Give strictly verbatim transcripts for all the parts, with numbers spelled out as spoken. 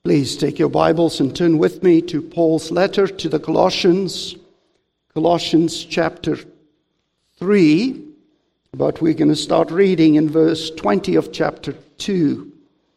Please take your Bibles and turn with me to Paul's letter to the Colossians, Colossians chapter three, but we're going to start reading in verse twenty of chapter two.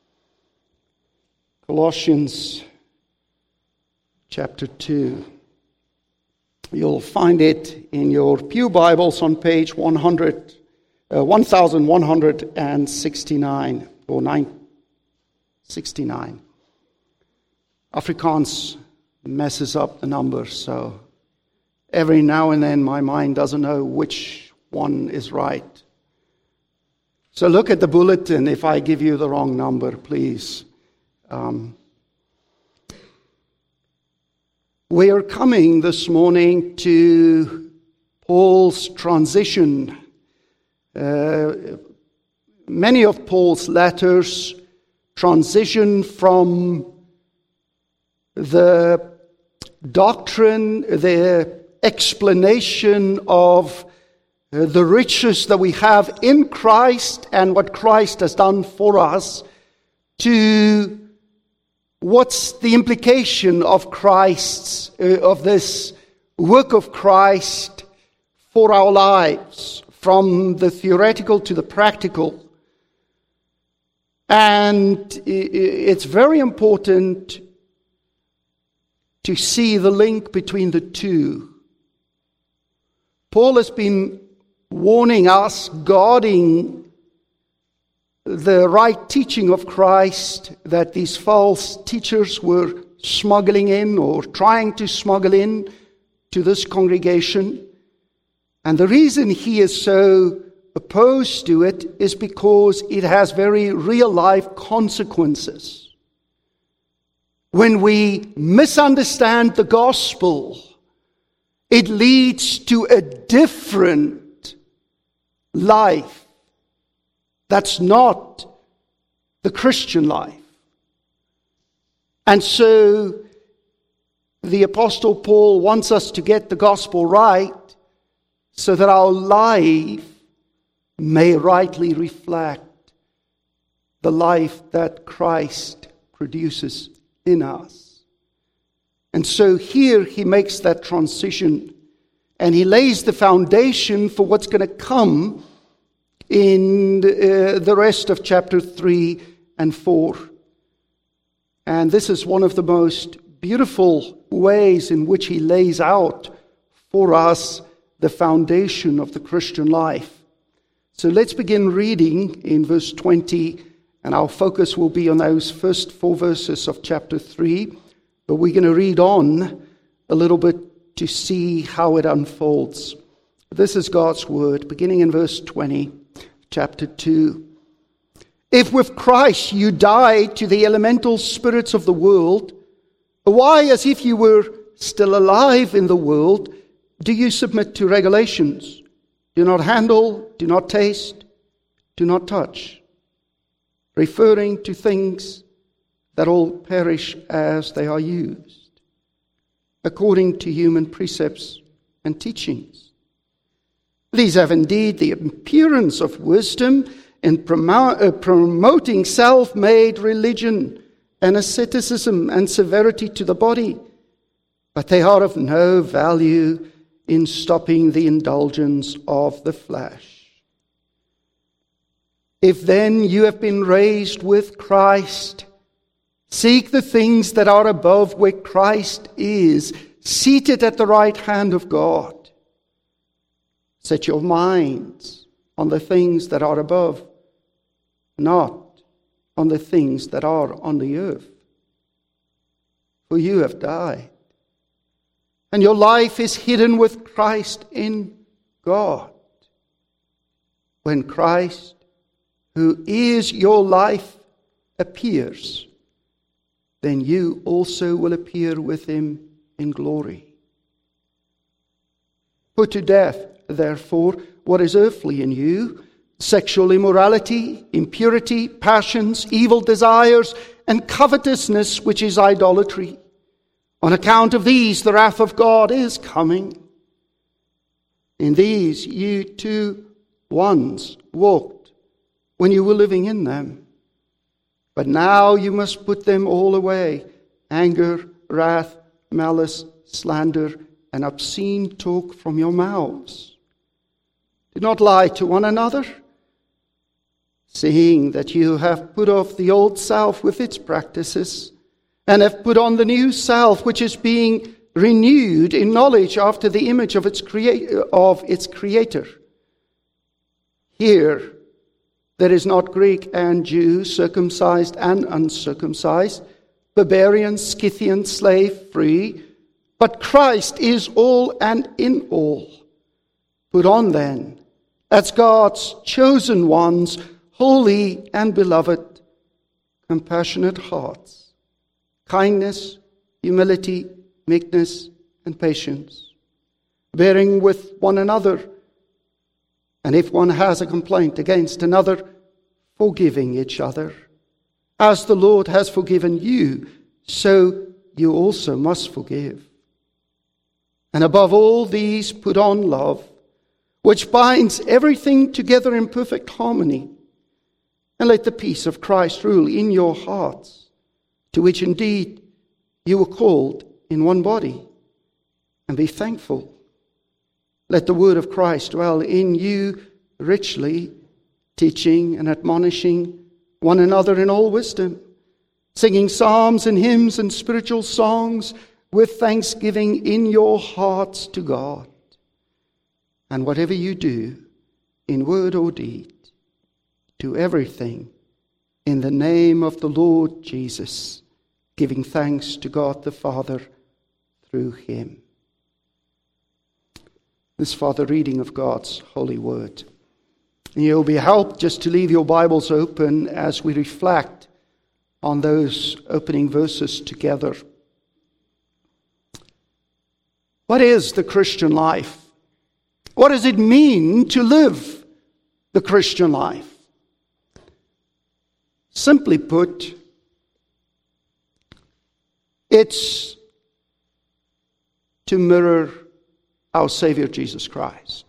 Colossians chapter two. You'll find it in your pew Bibles on page one hundred, uh, one thousand one hundred sixty-nine or nine sixty-nine. Afrikaans messes up the numbers, so every now and then my mind doesn't know which one is right. So look at the bulletin if I give you the wrong number, please. Um, we are coming this morning to Paul's transition. Uh, many of Paul's letters transition from the doctrine, the explanation of uh, the riches that we have in Christ and what Christ has done for us, to what's the implication of Christ's, uh, of this work of Christ for our lives, from the theoretical to the practical. And it's very important to see the link between the two. Paul has been warning us, guarding the right teaching of Christ that these false teachers were smuggling in or trying to smuggle in to this congregation. And the reason he is so opposed to it is because it has very real life consequences. When we misunderstand the gospel, it leads to a different life. That's not the Christian life. And so the Apostle Paul wants us to get the gospel right so that our life may rightly reflect the life that Christ produces in us. And so here he makes that transition and he lays the foundation for what's going to come in uh, the rest of chapter three and four. And this is one of the most beautiful ways in which he lays out for us the foundation of the Christian life. So let's begin reading in verse twenty, and our focus will be on those first four verses of chapter three, but we're going to read on a little bit to see how it unfolds. This is God's word, beginning in verse twenty, chapter two. If with Christ you died to the elemental spirits of the world, why, as if you were still alive in the world, do you submit to regulations? Do not handle, do not taste, do not touch, referring to things that all perish as they are used, according to human precepts and teachings. These have indeed the appearance of wisdom in promo- uh, promoting self-made religion and asceticism and severity to the body, but they are of no value in stopping the indulgence of the flesh. If then you have been raised with Christ, seek the things that are above where Christ is, seated at the right hand of God. Set your minds on the things that are above, not on the things that are on the earth. For you have died, and your life is hidden with Christ in God. When Christ, who is your life, appears, then you also will appear with him in glory. Put to death, therefore, what is earthly in you: sexual immorality, impurity, passions, evil desires, and covetousness, which is idolatry. On account of these, the wrath of God is coming. In these you too once walked when you were living in them. But now you must put them all away: anger, wrath, malice, slander, and obscene talk from your mouths. Do not lie to one another, seeing that you have put off the old self with its practices, and have put on the new self, which is being renewed in knowledge after the image of its creator. Of its creator. Here, there is not Greek and Jew, circumcised and uncircumcised, barbarian, Scythian, slave, free, but Christ is all and in all. Put on then, as God's chosen ones, holy and beloved, compassionate hearts, kindness, humility, meekness, and patience, bearing with one another, and if one has a complaint against another, forgiving each other. As the Lord has forgiven you, so you also must forgive. And above all these, put on love, which binds everything together in perfect harmony. And let the peace of Christ rule in your hearts, to which indeed you were called in one body. And be thankful. Let the word of Christ dwell in you richly, teaching and admonishing one another in all wisdom, singing psalms and hymns and spiritual songs with thanksgiving in your hearts to God. And whatever you do, in word or deed, do everything in the name of the Lord Jesus, giving thanks to God the Father through him. This further reading of God's holy word. And you'll be helped just to leave your Bibles open as we reflect on those opening verses together. What is the Christian life? What does it mean to live the Christian life? Simply put, it's to mirror our Savior Jesus Christ.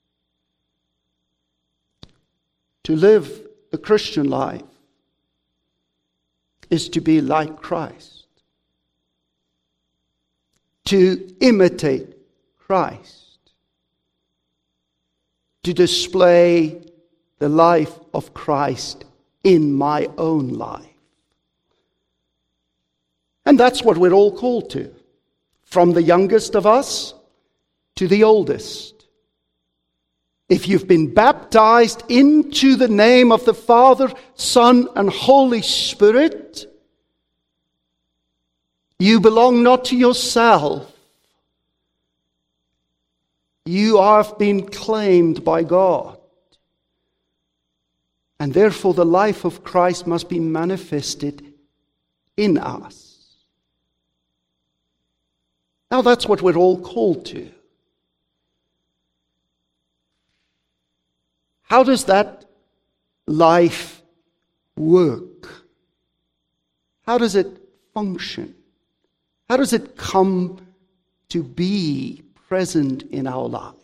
To live the Christian life is to be like Christ. To imitate Christ. To display the life of Christ in my own life. And that's what we're all called to. From the youngest of us to the oldest. If you've been baptized into the name of the Father, Son, and Holy Spirit, you belong not to yourself. You have been claimed by God. And therefore the life of Christ must be manifested in us. Now that's what we're all called to. How does that life work? How does it function? How does it come to be present in our lives?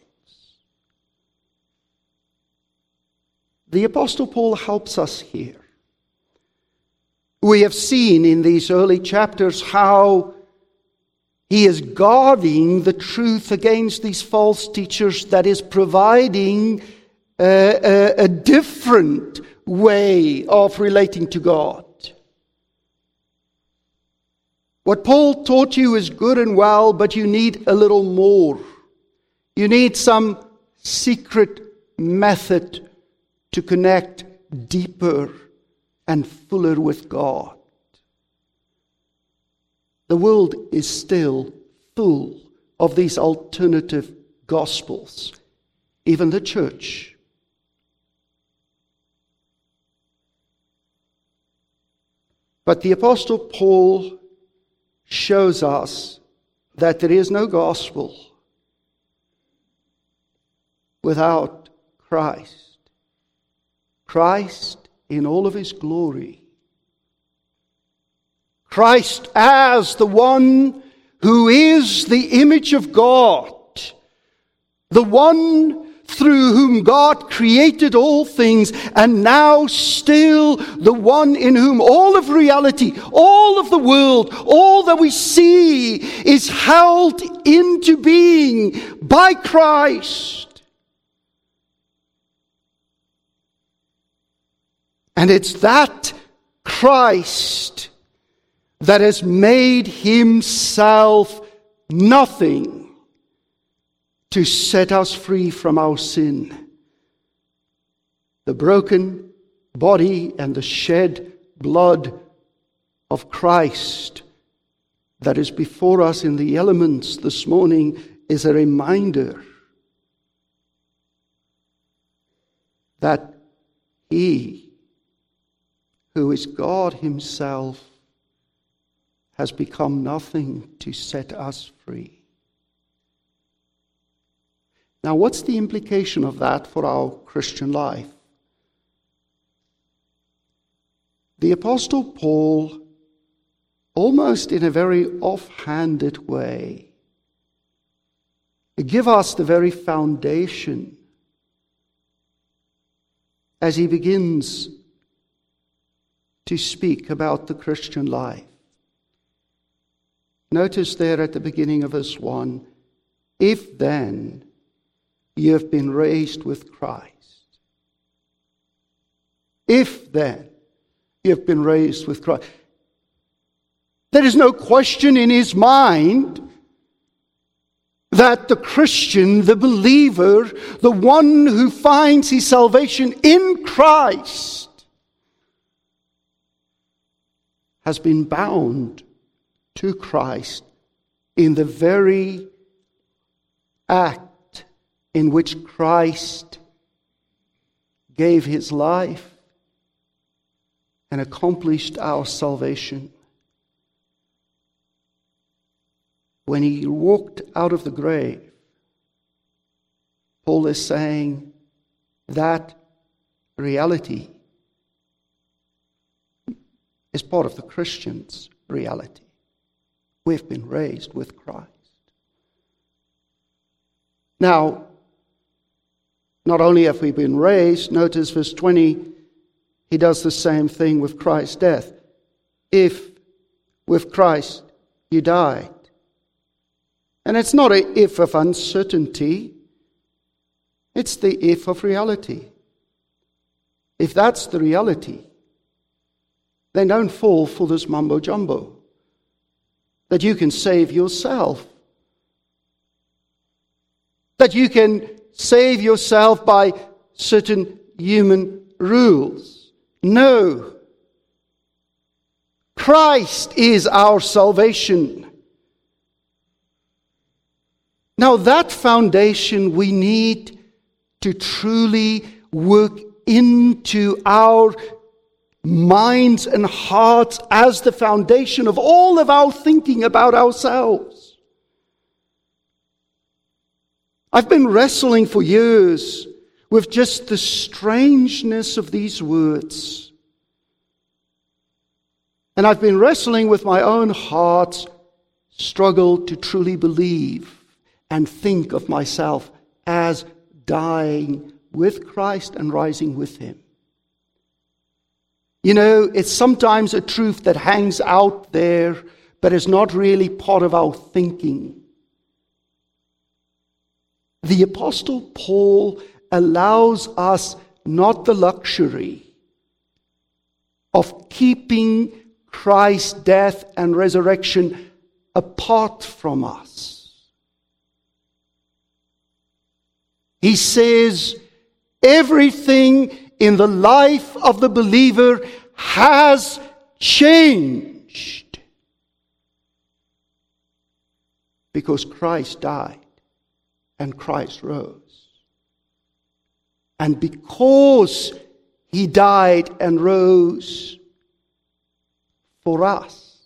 The Apostle Paul helps us here. We have seen in these early chapters how he is guarding the truth against these false teachers, that is providing a, a, a different way of relating to God. What Paul taught you is good and well, but you need a little more. You need some secret method to connect deeper and fuller with God. The world is still full of these alternative gospels, even the church. But the Apostle Paul shows us that there is no gospel without Christ. Christ in all of his glory. Christ as the one who is the image of God. The one through whom God created all things, and now still the one in whom all of reality, all of the world, all that we see is held into being by Christ. And it's that Christ that has made himself nothing to set us free from our sin. The broken body and the shed blood of Christ that is before us in the elements this morning is a reminder that he, who is God himself, has become nothing to set us free. Now, what's the implication of that for our Christian life? The Apostle Paul, almost in a very offhanded way, gives us the very foundation as he begins to speak about the Christian life. Notice there at the beginning of verse one, if then you have been raised with Christ. If then you have been raised with Christ. There is no question in his mind that the Christian, the believer, the one who finds his salvation in Christ, has been bound to Christ in the very act in which Christ gave his life and accomplished our salvation. When he walked out of the grave, Paul is saying that reality is part of the Christian's reality. We've been raised with Christ. Now, not only have we been raised, notice verse twenty, he does the same thing with Christ's death. If with Christ you died. And it's not an if of uncertainty, it's the if of reality. If that's the reality, then don't fall for this mumbo jumbo that you can save yourself. That you can save yourself by certain human rules. No. Christ is our salvation. Now that foundation we need to truly work into our minds and hearts as the foundation of all of our thinking about ourselves. I've been wrestling for years with just the strangeness of these words. And I've been wrestling with my own heart's struggle to truly believe and think of myself as dying with Christ and rising with him. You know, it's sometimes a truth that hangs out there, but is not really part of our thinking. The Apostle Paul allows us not the luxury of keeping Christ's death and resurrection apart from us. He says everything in the life of the believer has changed because Christ died and Christ rose. And because he died and rose for us,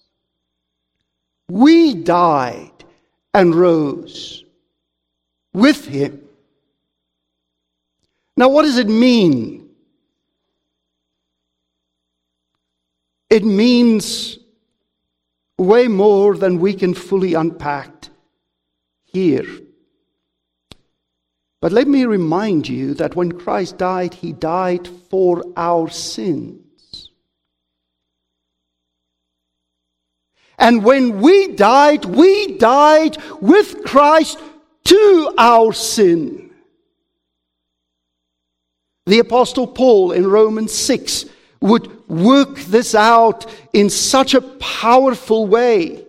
we died and rose with him. Now, what does it mean? It means way more than we can fully unpack here. But let me remind you that when Christ died, he died for our sins. And when we died, we died with Christ to our sin. The Apostle Paul in Romans six would work this out in such a powerful way.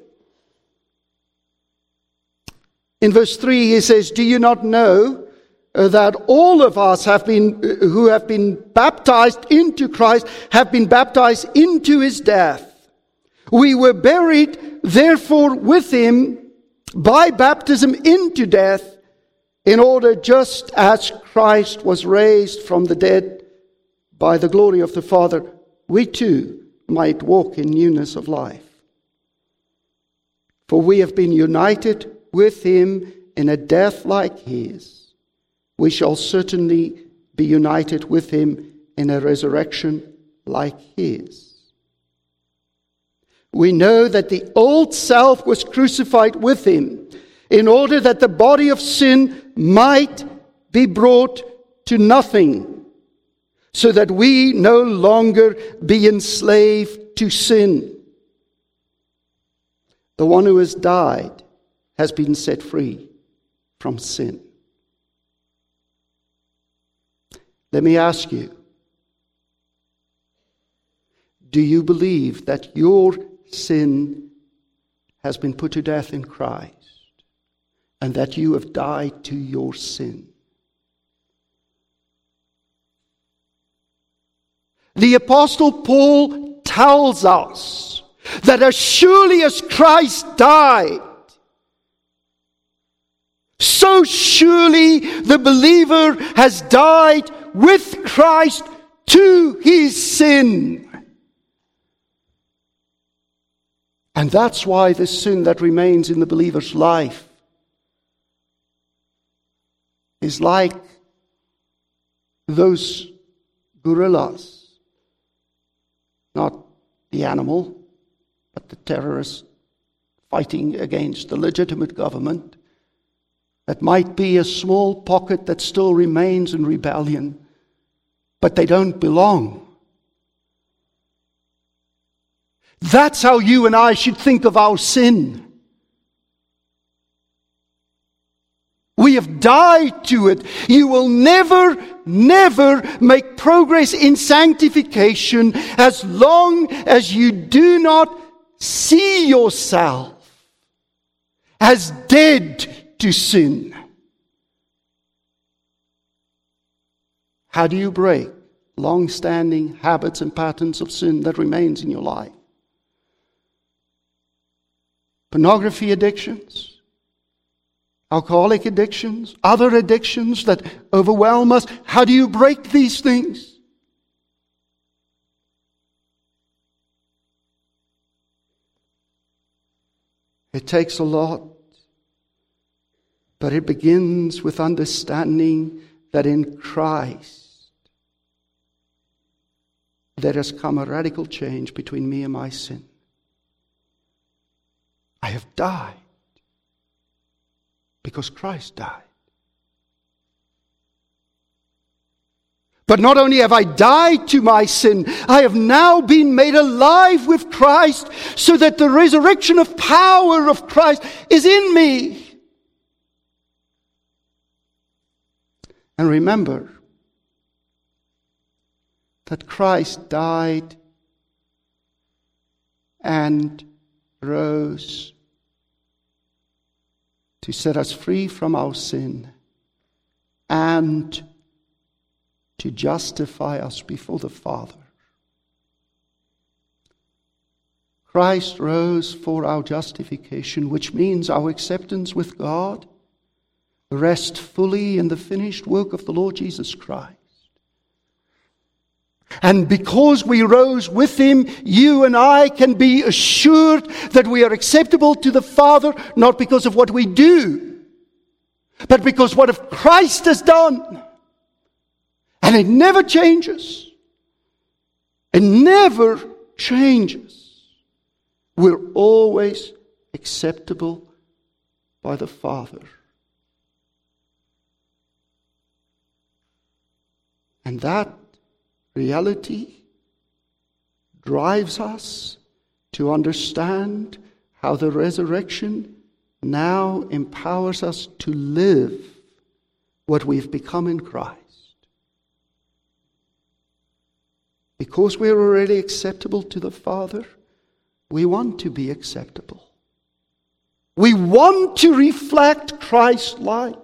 In verse three, he says, "Do you not know uh, that all of us have been, uh, who have been baptized into Christ, have been baptized into his death? We were buried, therefore, with him by baptism into death, in order just as Christ was raised from the dead by the glory of the Father, we too might walk in newness of life. For we have been united with him in a death like his. We shall certainly be united with him in a resurrection like his. We know that the old self was crucified with him, in order that the body of sin might be brought to nothing, so that we no longer be enslaved to sin. The one who has died has been set free from sin." Let me ask you, do you believe that your sin has been put to death in Christ, and that you have died to your sin? The Apostle Paul tells us that as surely as Christ died, so surely the believer has died with Christ to his sin. And that's why the sin that remains in the believer's life is like those gorillas. Not the animal, but the terrorists fighting against the legitimate government. That might be a small pocket that still remains in rebellion, but they don't belong. That's how you and I should think of our sin. We have died to it. You will never, never make progress in sanctification as long as you do not see yourself as dead to sin. How do you break long-standing habits and patterns of sin that remains in your life? Pornography addictions, alcoholic addictions, other addictions that overwhelm us. How do you break these things? It takes a lot, but it begins with understanding that in Christ there has come a radical change between me and my sin. I have died because Christ died. But not only have I died to my sin, I have now been made alive with Christ, so that the resurrection of power of Christ is in me. And remember that Christ died and rose to set us free from our sin and to justify us before the Father. Christ rose for our justification, which means our acceptance with God rests fully in the finished work of the Lord Jesus Christ. And because we rose with him, you and I can be assured that we are acceptable to the Father, not because of what we do, but because what Christ has done. And it never changes. It never changes. We're always acceptable by the Father. And that reality drives us to understand how the resurrection now empowers us to live what we've become in Christ. Because we're already acceptable to the Father, we want to be acceptable. We want to reflect Christ's life.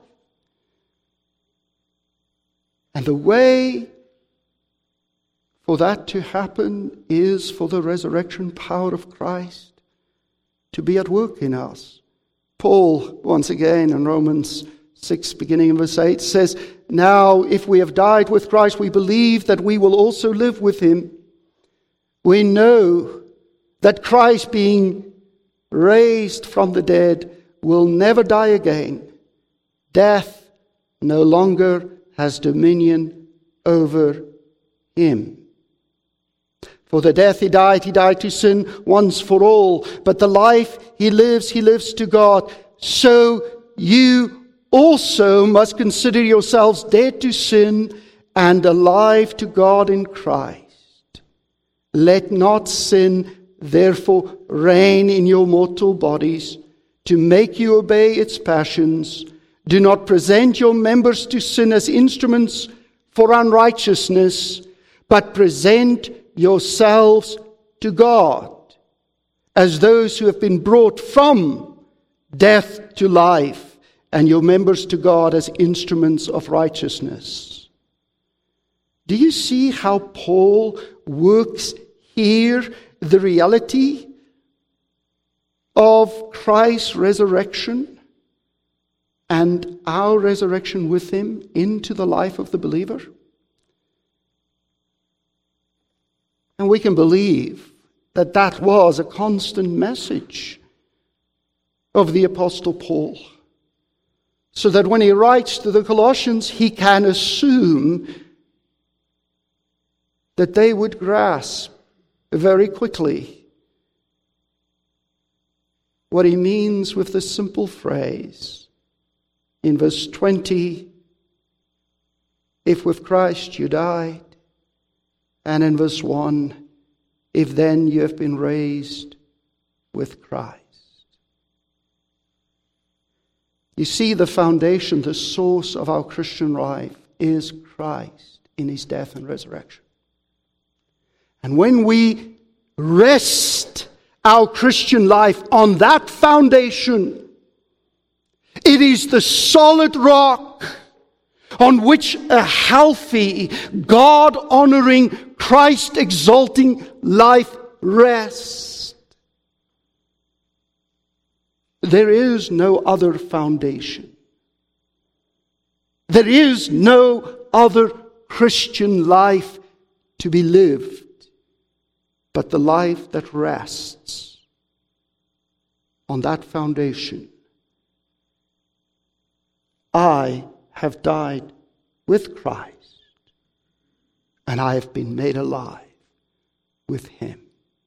And the way for that to happen is for the resurrection power of Christ to be at work in us. Paul, once again in Romans six, beginning in verse eight, says, "Now if we have died with Christ, we believe that we will also live with him. We know that Christ, being raised from the dead, will never die again. Death no longer has dominion over him. For the death he died, he died to sin once for all. But the life he lives, he lives to God. So you also must consider yourselves dead to sin and alive to God in Christ. Let not sin therefore reign in your mortal bodies to make you obey its passions. Do not present your members to sin as instruments for unrighteousness, but present yourselves to God as those who have been brought from death to life, and your members to God as instruments of righteousness." Do you see how Paul works here the reality of Christ's resurrection and our resurrection with him into the life of the believer? And we can believe that that was a constant message of the Apostle Paul, so that when he writes to the Colossians, he can assume that they would grasp very quickly what he means with the simple phrase in verse twenty, "If with Christ you died," and in verse one, "If then you have been raised with Christ." You see, the foundation, the source of our Christian life is Christ in his death and resurrection. And when we rest our Christian life on that foundation, it is the solid rock on which a healthy, God-honoring, Christ-exalting life rests. There is no other foundation. There is no other Christian life to be lived but the life that rests on that foundation. I have died with Christ, and I have been made alive with him.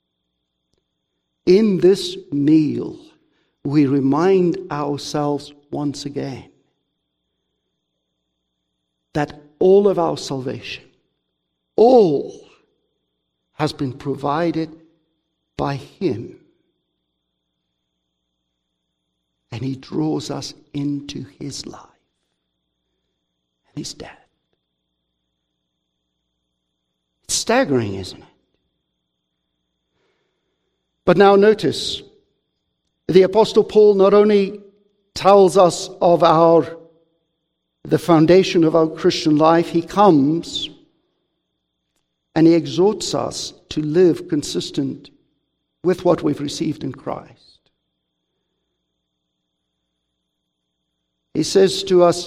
In this meal, we remind ourselves once again that all of our salvation, all has been provided by him. And he draws us into his life and his death. It's staggering, isn't it? But now notice, the Apostle Paul not only tells us of our the foundation of our Christian life, he comes and he exhorts us to live consistent with what we've received in Christ. He says to us,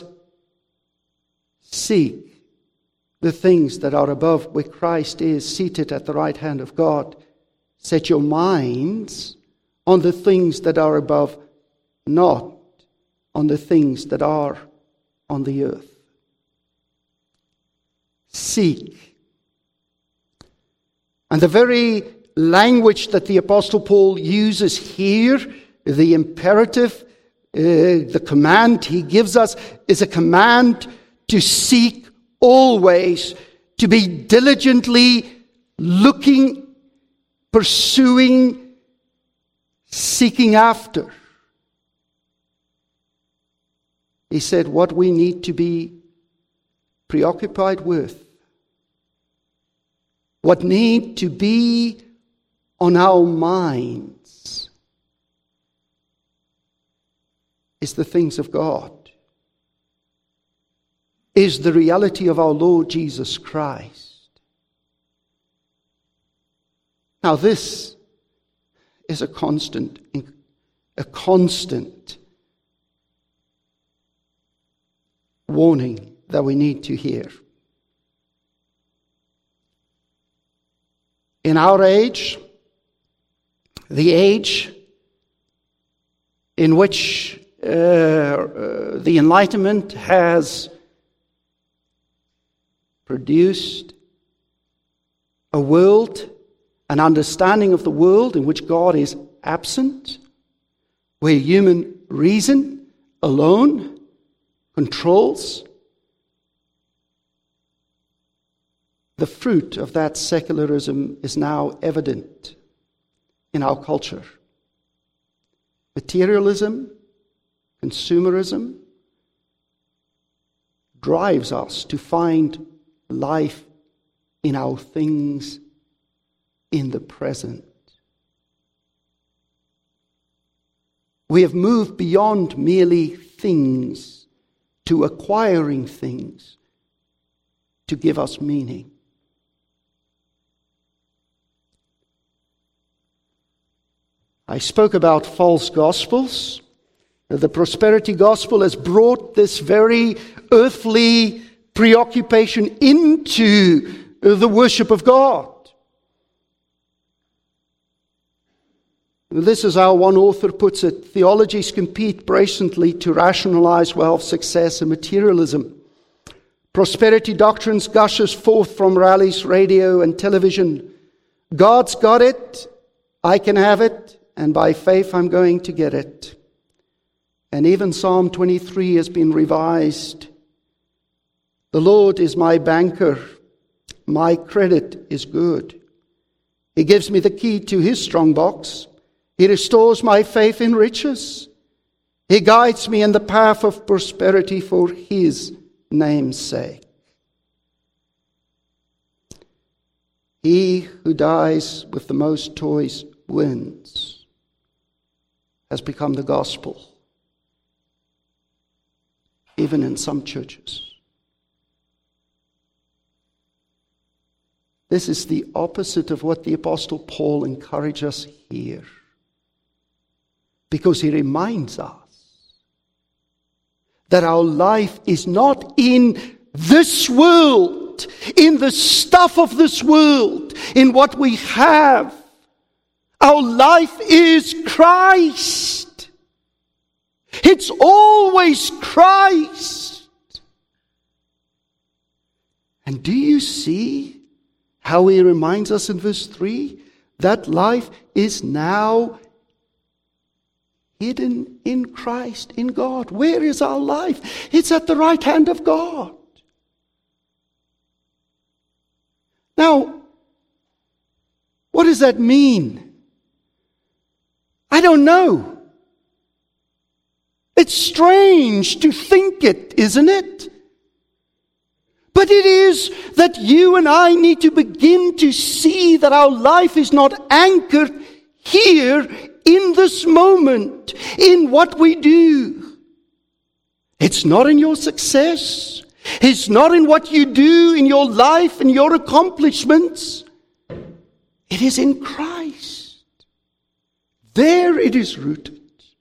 seek the things that are above, where Christ is seated at the right hand of God. Set your minds on the things that are above, not on the things that are on the earth. Seek. And the very language that the Apostle Paul uses here, the imperative, uh, the command he gives us, is a command to seek always to be diligently looking, pursuing, seeking after. He said what we need to be preoccupied with, what need to be on our minds, is the things of God, is the reality of our Lord Jesus Christ. Now this is a constant, a constant warning that we need to hear. In our age, the age in which uh, uh, the Enlightenment has produced a world, an understanding of the world in which God is absent, where human reason alone controls, the fruit of that secularism is now evident in our culture. Materialism, consumerism drives us to find life in our things in the present. We have moved beyond merely things to acquiring things to give us meaning. I spoke about false gospels. The prosperity gospel has brought this very earthly preoccupation into the worship of God. This is how one author puts it: theologies compete brazenly to rationalize wealth, success, and materialism. Prosperity doctrines gushes forth from rallies, radio, and television. God's got it, I can have it, and by faith I'm going to get it. And even Psalm twenty-three has been revised. The Lord is my banker. My credit is good. He gives me the key to his strong box. He restores my faith in riches. He guides me in the path of prosperity for his name's sake. He who dies with the most toys wins has become the gospel, even in some churches. This is the opposite of what the Apostle Paul encourages us here, because he reminds us that our life is not in this world, in the stuff of this world, in what we have. Our life is Christ. It's always Christ. And do you see how he reminds us in verse three? That life is now hidden in Christ, in God. Where is our life? It's at the right hand of God. Now, what does that mean? I don't know. It's strange to think it, isn't it? But it is that you and I need to begin to see that our life is not anchored here in this moment, in what we do. It's not in your success. It's not in what you do in your life and your accomplishments. It is in Christ. There it is rooted.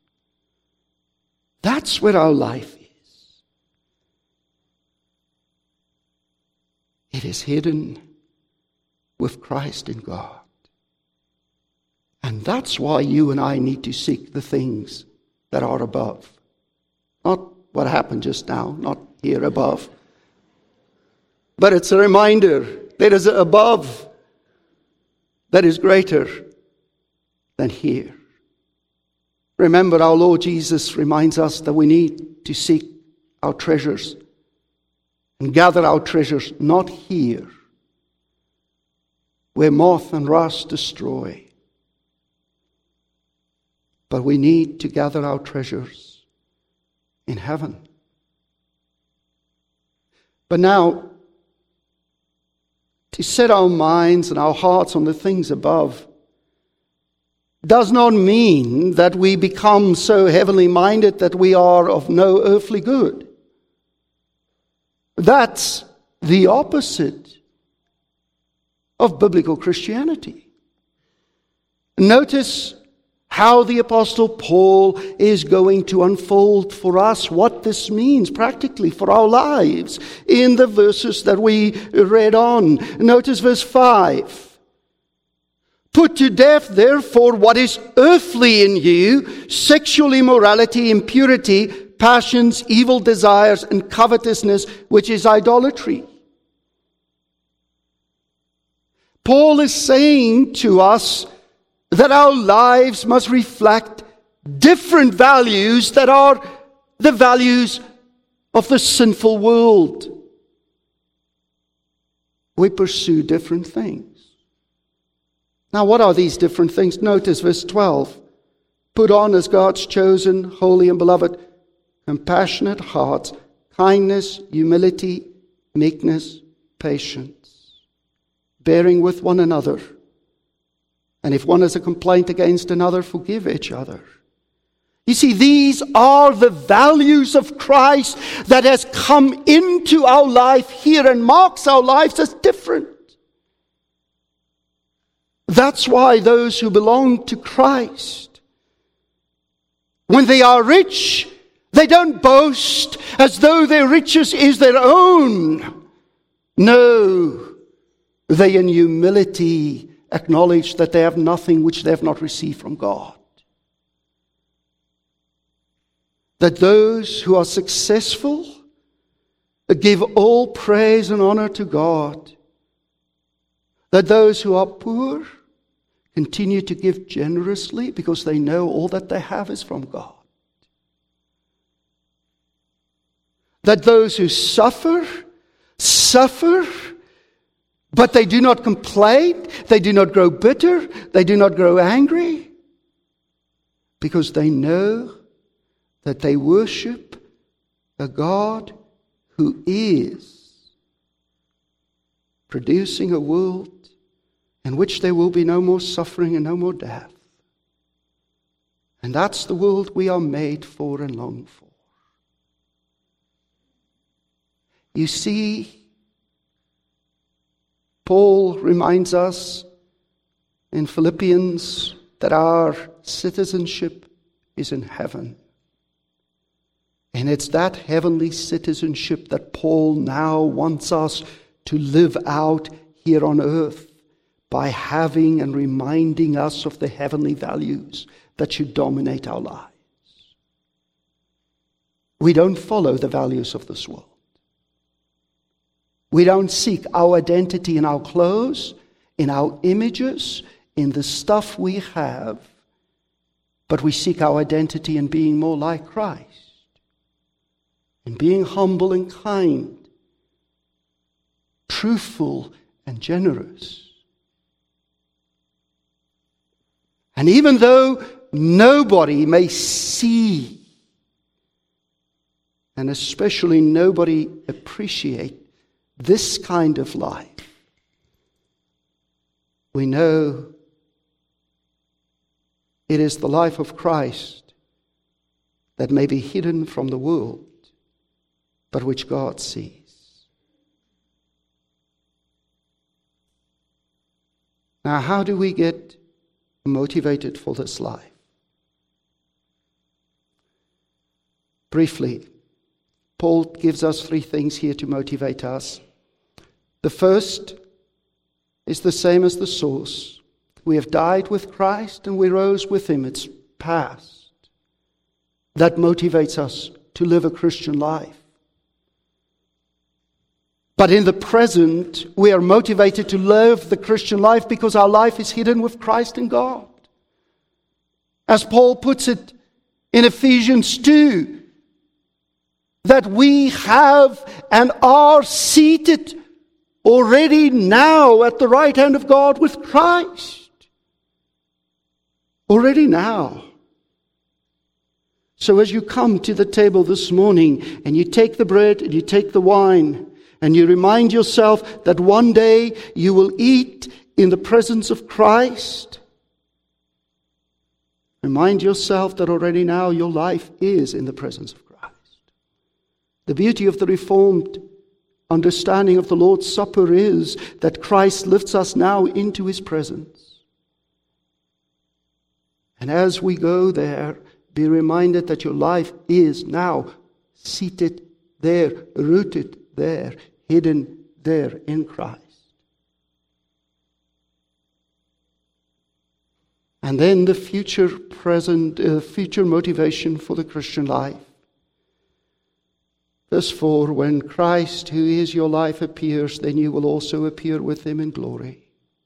That's where our life is. It is hidden with Christ in God. And that's why you and I need to seek the things that are above. Not what happened just now, not here above. But it's a reminder there is an above that is greater than here. Remember, our Lord Jesus reminds us that we need to seek our treasures and gather our treasures not here, where moth and rust destroy. But we need to gather our treasures in heaven. But now, to set our minds and our hearts on the things above does not mean that we become so heavenly minded that we are of no earthly good. That's the opposite of biblical Christianity. Notice how the Apostle Paul is going to unfold for us what this means practically for our lives in the verses that we read on. Notice verse five. Put to death, therefore, what is earthly in you, sexual immorality, impurity, passions, evil desires, and covetousness, which is idolatry. Paul is saying to us that our lives must reflect different values that are the values of the sinful world. We pursue different things. Now, what are these different things? Notice verse twelve. Put on as God's chosen, holy and beloved, compassionate hearts, kindness, humility, meekness, patience, bearing with one another. And if one has a complaint against another, forgive each other. You see, these are the values of Christ that has come into our life here and marks our lives as different. That's why those who belong to Christ, when they are rich, they don't boast as though their riches is their own. No, they in humility acknowledge that they have nothing which they have not received from God. That those who are successful give all praise and honor to God. That those who are poor continue to give generously because they know all that they have is from God. That those who suffer, suffer, but they do not complain, they do not grow bitter, they do not grow angry, because they know that they worship a God who is producing a world in which there will be no more suffering and no more death. And that's the world we are made for and long for. You see, Paul reminds us in Philippians that our citizenship is in heaven. And it's that heavenly citizenship that Paul now wants us to live out here on earth by having and reminding us of the heavenly values that should dominate our lives. We don't follow the values of this world. We don't seek our identity in our clothes, in our images, in the stuff we have, but we seek our identity in being more like Christ, in being humble and kind, truthful and generous. And even though nobody may see, and especially nobody appreciate this kind of life, we know it is the life of Christ that may be hidden from the world, but which God sees. Now, how do we get motivated for this life? Briefly, Paul gives us three things here to motivate us. The first is the same as the source. We have died with Christ and we rose with Him. It's past. That motivates us to live a Christian life. But in the present, we are motivated to live the Christian life because our life is hidden with Christ in God. As Paul puts it in Ephesians two, that we have and are seated already now at the right hand of God with Christ. Already now. So as you come to the table this morning and you take the bread and you take the wine and you remind yourself that one day you will eat in the presence of Christ, remind yourself that already now your life is in the presence of Christ. The beauty of the Reformed understanding of the Lord's Supper is that Christ lifts us now into his presence. And as we go there, be reminded that your life is now seated there, rooted there, hidden there in Christ. And then the future present, uh, future motivation for the Christian life. Verse four, when Christ, who is your life, appears, then you will also appear with him in glory.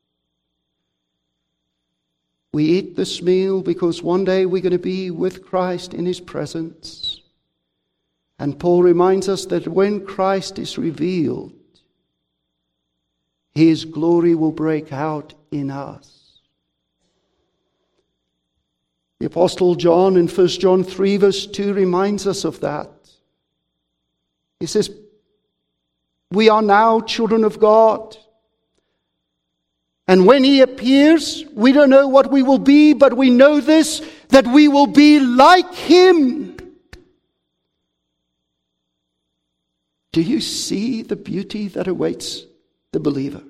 We eat this meal because one day we're going to be with Christ in his presence. And Paul reminds us that when Christ is revealed, his glory will break out in us. The Apostle John in First John three verse two reminds us of that. He says, we are now children of God. And when he appears, we don't know what we will be, but we know this, that we will be like him. Do you see the beauty that awaits the believer?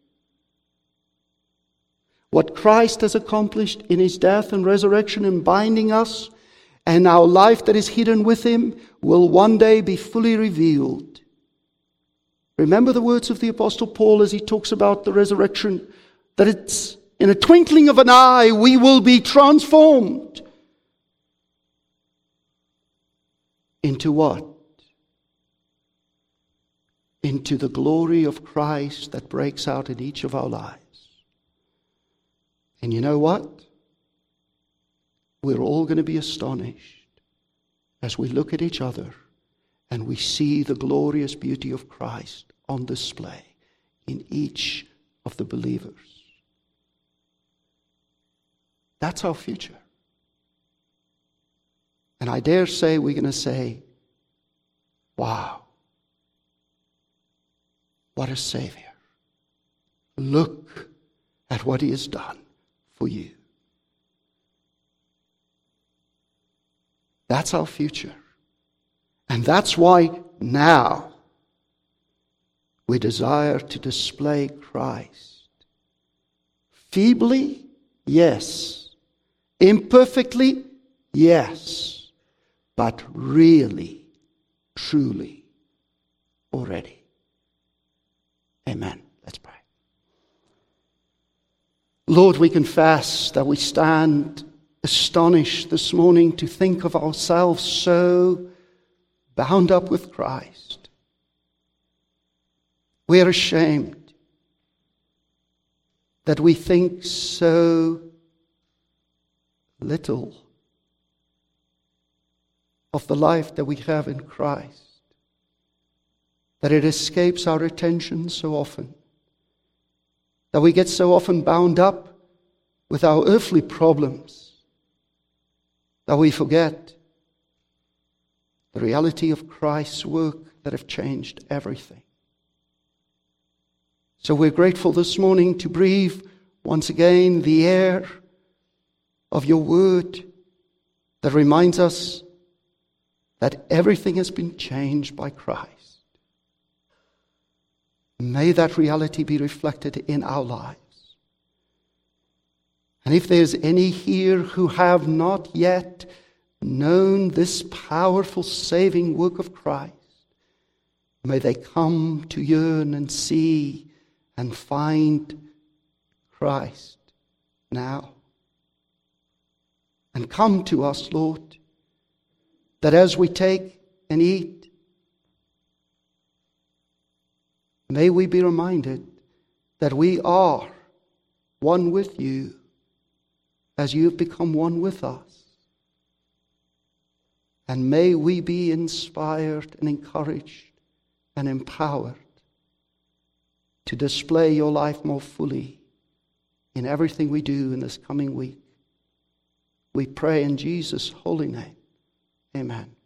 What Christ has accomplished in his death and resurrection in binding us, and our life that is hidden with him will one day be fully revealed. Remember the words of the Apostle Paul as he talks about the resurrection, that it's in a twinkling of an eye we will be transformed. Into what? Into the glory of Christ that breaks out in each of our lives. And you know what? We're all going to be astonished as we look at each other and we see the glorious beauty of Christ on display in each of the believers. That's our future. And I dare say we're going to say, wow, what a Savior. Look at what he has done for you. That's our future. And that's why now we desire to display Christ. Feebly, yes. Imperfectly, yes. But really, truly, already. Amen. Let's pray. Lord, we confess that we stand astonished this morning to think of ourselves so bound up with Christ. We are ashamed that we think so little of the life that we have in Christ, that it escapes our attention so often, that we get so often bound up with our earthly problems, that we forget the reality of Christ's work that have changed everything. So we're grateful this morning to breathe once again the air of your word that reminds us that everything has been changed by Christ. May that reality be reflected in our lives. And if there's any here who have not yet known this powerful saving work of Christ, may they come to yearn and see and find Christ now. And come to us, Lord, that as we take and eat, may we be reminded that we are one with you as you have become one with us. And may we be inspired and encouraged and empowered to display your life more fully in everything we do in this coming week. We pray in Jesus' holy name. Amen.